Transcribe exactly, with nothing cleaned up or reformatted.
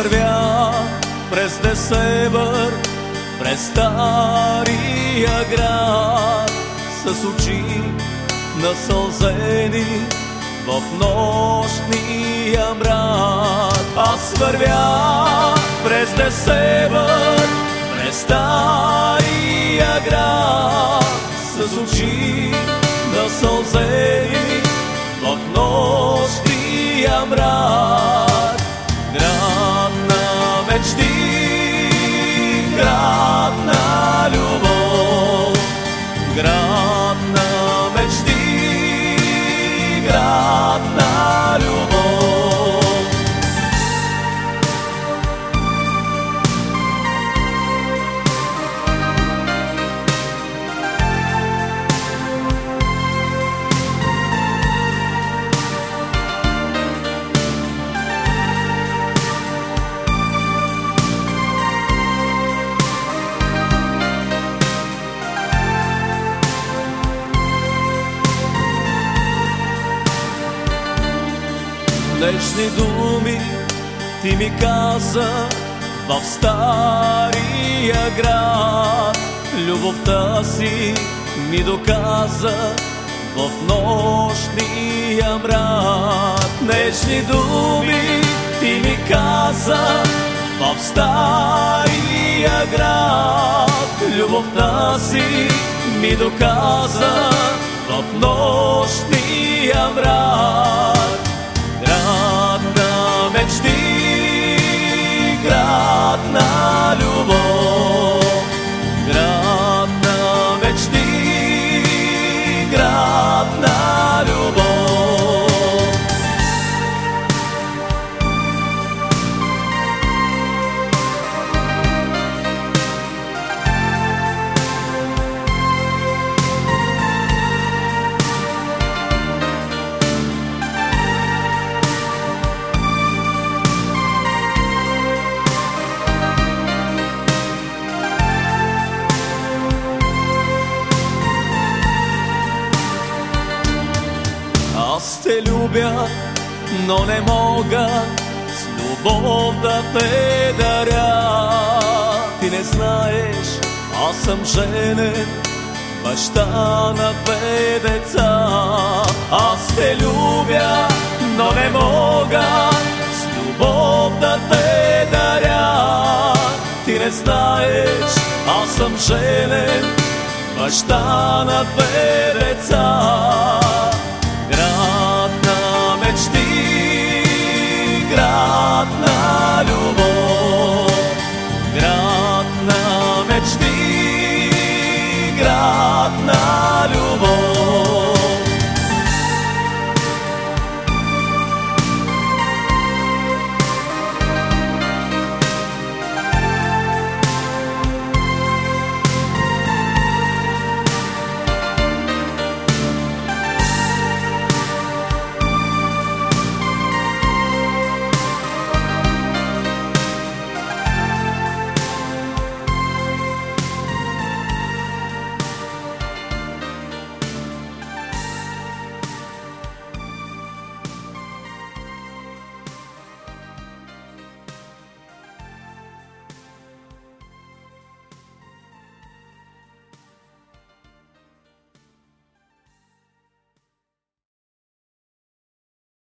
вървя през Несебър, през стария град, с очи насълзени в нощния мрак. Аз вървя през Несебър, през стария град, с очи насълзени в нощния мрак. Град на мечти, град на любов, град на мечти, град на любов. Нежни думи ти ми каза в стария град, любовта си ми доказа в нощния мрак. Нежни думи ти ми каза в стария град, любовта си ми доказа в нощния мрак. Град на мечти, град на любов, град на мечти, град на любов. Аз те любя, но не мога с любов да те даря. Ти не знаеш, аз съм женен, баща на две деца. Аз те любя, но не мога с любов да те даря. Ти не знаеш, аз съм женен, баща на две деца.